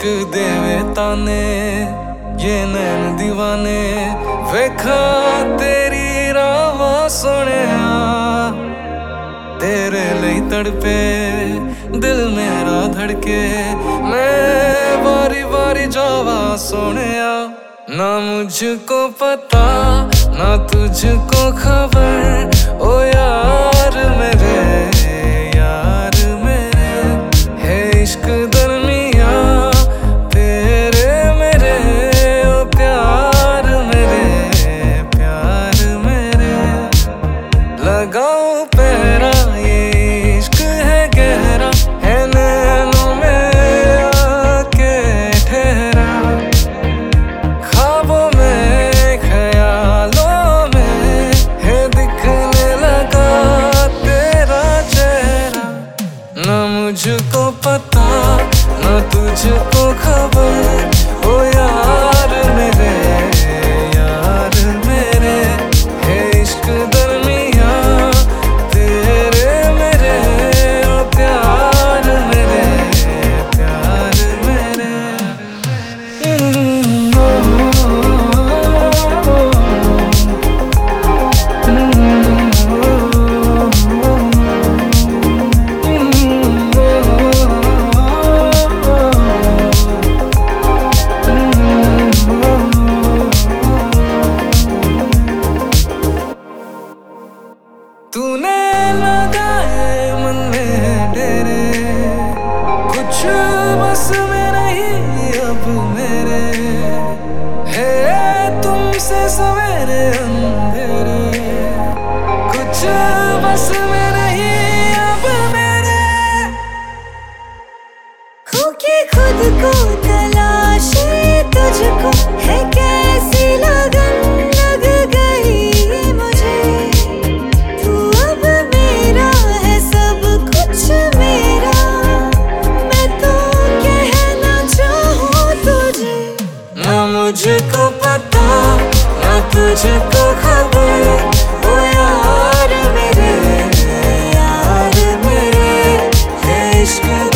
इश्क देवे ताने ये नैन दीवाने वेखा तेरी रावा सोनिया तेरे लिए तड़पे दिल मेरा धड़के मैं बारी बारी जावा सोनिया ना मुझको पता ना तुझको खबर ओ यार मेरे है इश्क दरमिया तेरे मेरे ओ प्यार मेरे लगाओ पहरा ये इश्क है गहरा है नैनों में आके ठहरा ख्वाबों में ख्यालों में है दिखने लगा तेरा चेहरा ना मुझको पता ना तुझको खबर ओ यार मेरे है इश्क दरमिया तेरे मेरे ओ प्यार मेरे तूने लगाए मन में डेरे कुछ बस में नहीं अब मेरे है तुमसे सवेरे अंधेरे कुछ बस में नहीं अब मेरे होके खुद को तलाशी तुझको है कैसी लगन लग गई मुझे तू अब मेरा है सब कुछ मेरा मैं तो कहना चाहूँ तुझे ना मुझको पता ना तुझको खबर ओ यार मेरे है इश्क